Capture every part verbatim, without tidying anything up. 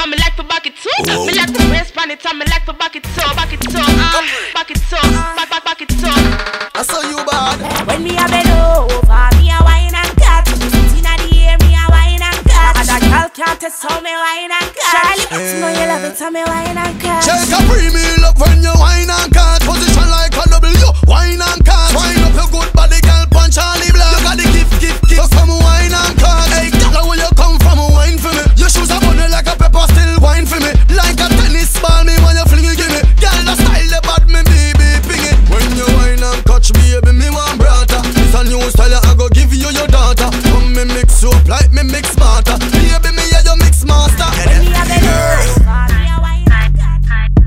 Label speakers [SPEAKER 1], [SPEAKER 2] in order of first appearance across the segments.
[SPEAKER 1] I'm like for bucket too. Oh. Me like to brace pan it, I'm like for bucket too, bucket too, uh, bucket too, back back bucket too.
[SPEAKER 2] I saw you bad.
[SPEAKER 3] When me a bend over, me a wine and catch. Sitting at the air, me a wine and catch. And that girl can't test how me wine and catch. Charlie, you know you love it, so me wine and catch.
[SPEAKER 2] Check a premium up when you wine and catch. Position like a W, wine and catch. Wine up your good body, girl, punch Charlie Black. You got the gift, gift, gift. So come wine and catch. Hey, girl, where you come from, wine for me. Your shoes are bunny like a pepper, still wine for me. Like a tennis ball, me when you fling it, give me. Girl, the style, the bad, me baby, ping it. When you wine and catch, baby, me want brata. It's a new style, I go give you your daughter. Come me mix you up like me mix smarter. Baby, me yeah, you mix master.
[SPEAKER 3] When me a bend over, me a wine and catch.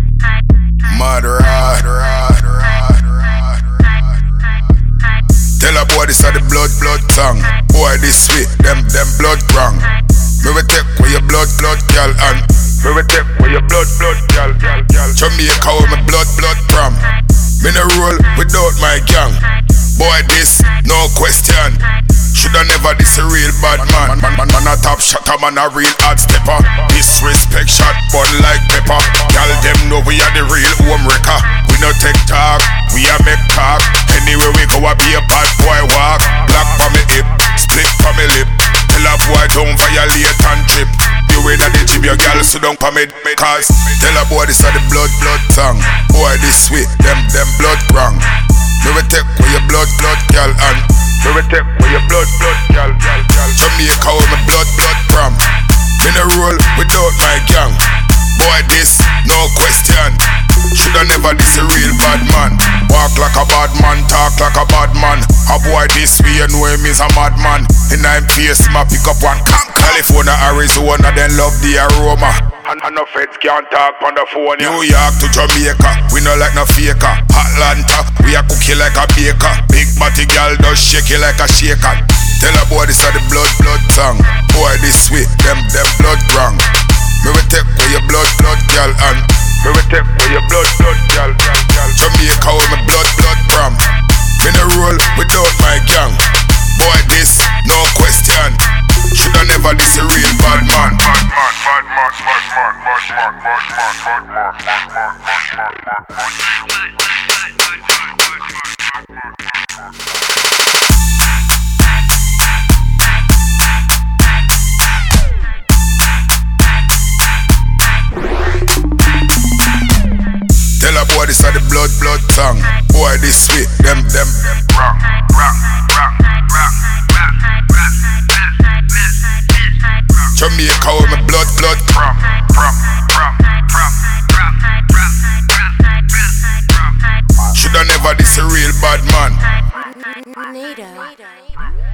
[SPEAKER 4] Mad ride, ride, ride, ride, ride. Tell a boy this are the blood, blood tongue. Boy this sweet, them, them blood wrong. Me will take where your blood, blood, girl, and me will take where your blood, blood, girl, girl, girl. Jamaica where my blood, blood from. Me no roll without my gang. Boy this, no question. Shoulda never this a real bad man. Man, man, man a top shot, a man a real hard stepper. Disrespect shot, bun like pepper. Y'all them know we are the real home wrecker. We no take talk, we a make talk. Anywhere we go, I be a bad boy walk. Black for me hip, split for me lip. Tell a boy don't violate and trip. You in a the gym, your girl so don't come in. Cause tell a boy this are the blood, blood tongue. Boy this sweet, them, them blood wrong. Me will take where your blood, blood, girl, and me will take where your blood, blood, girl, girl, girl. Jamaica where my blood, blood from. Me no roll without my gang. Boy this, no question. Shoulda never this a real bad man. Walk like a bad man, talk like a bad man. A boy this way, you know him is a madman. In I'm face, him a pick up one conk. California, Arizona, then love the aroma. And, and no feds can't talk on the phone. New York to Jamaica, we no like no faker. Atlanta, we a cookie like a baker. Big body girl does shake it like a shaker. Tell a boy this are the blood, blood tongue. Boy this sweet, them, them blood wrong. Me will take where your blood, blood, girl, and me will take where your blood, blood, girl, girl, girl. Jamaica where my blood, blood from. Me no roll without my gang. Boy this, no question. Shoulda never this a real bad man. Bad man, bad man, bad man, bad man, bad man, bad man, bad man. Tell a boy this are the blood, blood tongue. Boy this sweet, them, them, them wrong, wrong, wrong, wrong, wrong, wrong. Jamaica where my blood, blood from, from, from, from, from, from. Shoulda never this a real bad man.
[SPEAKER 3] Nado.